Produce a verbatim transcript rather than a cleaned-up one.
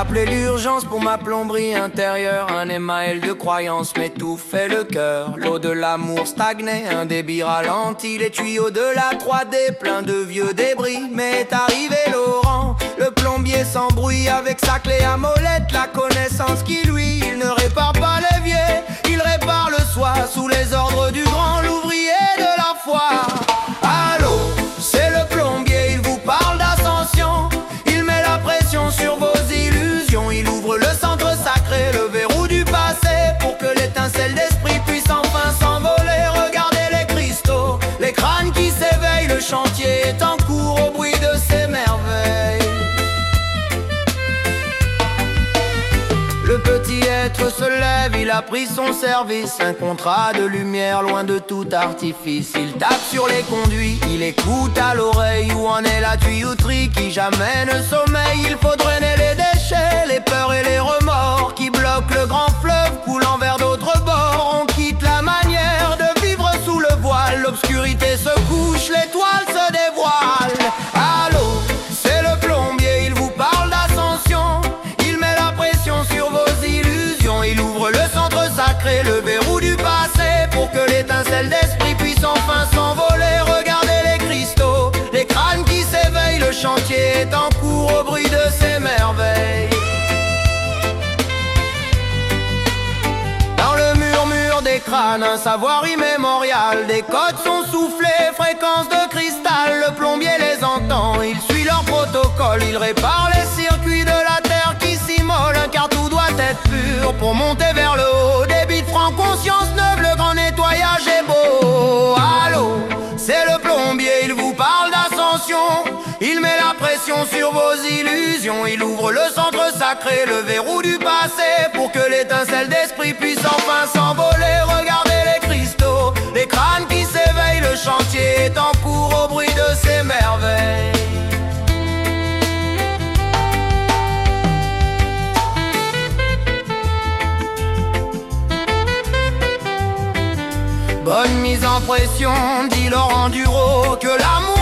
appelé l'urgence pour ma plomberie intérieure. Un émail de croyance m'étouffait le cœur. L'eau de l'amour stagnait, un débit ralenti. Les tuyaux de la trois D pleins de vieux débris. Mais est arrivé Laurent, le plombier sans bruit, avec sa clé à molette, la connaissance qui lui, il ne répare pas l'évier, il répare le soir sous les ordres du grand, l'ouvrier de la foire. Allô, c'est le plombier, il vous parle d'ascension. Il met la pression sur vos illusions. Il ouvre le centre sacré, le verrou du passé, pour que l'étincelle d'esprit puisse enfin s'envoler. Regardez les cristaux, les crânes qui s'éveillent. Le chantier est en cours au bruit de ses merveilles. Le petit être se lève, il a pris son service. Un contrat de lumière loin de tout artifice. Il tape sur les conduits, il écoute à l'oreille. Où en est la tuyauterie qui jamais ne sommeille? Il faut drainer les déchets, les peurs et les remords qui bloquent le grand fleuve coulant vers d'autres bords. On quitte la manière de vivre sous le voile. L'obscurité se couche, l'étoile se dévoile. Allô, c'est le plombier, il vous parle d'ascension. Il met la pression sur vos illusions. Il ouvre le centre sacré, le verrou du passé, pour que l'étincelle d'esprit puisse enfin s'envoler. Regardez les cristaux, les crânes qui s'éveillent. Le chantier est en cours au bruit de ses merveilles. Dans le murmure des crânes, un savoir immémorial. Des codes sont soufflés, fréquences de cristal. Le plombier les entend, il suit leur protocole. Il répare les circuits de la terre qui s'immolent, car tout doit être pur pour monter vers le haut. Débit de franc, conscience neuve, le grand nettoyage est beau. Allô, c'est le plombier, il vous parle d'ascension. Il met la pression sur vos illusions. Il ouvre le centre sacré, le verrou du passé, pour que l'étincelle d'esprit puisse enfin s'envoler. Regardez les cristaux, les crânes qui s'éveillent. Le chantier est en cours au bruit de ses merveilles. Bonne mise en pression, dit Laurent Duro, que l'amour